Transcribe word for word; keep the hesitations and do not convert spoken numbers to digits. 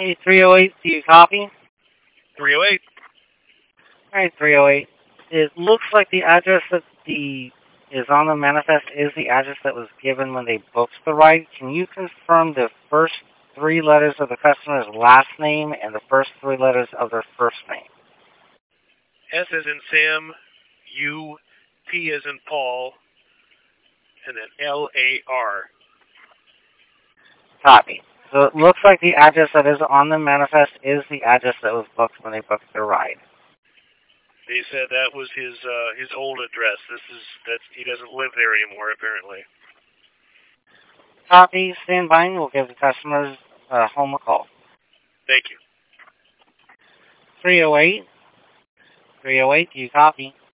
Hey, three oh eight, do you copy? three oh eight. Alright, three oh eight. It looks like the address that the is on the manifest is the address that was given when they booked the ride. Can you confirm the first three letters of the customer's last name and the first three letters of their first name? S as in Sam, U, P as in Paul, and then L A R. Copy. So it looks like the address that is on the manifest is the address that was booked when they booked their ride. They said that was his uh, his old address. This is that's he doesn't live there anymore apparently. Copy. Stand by and we'll give the customer's uh, home a call. Thank you. three oh eight. three oh eight, do you copy?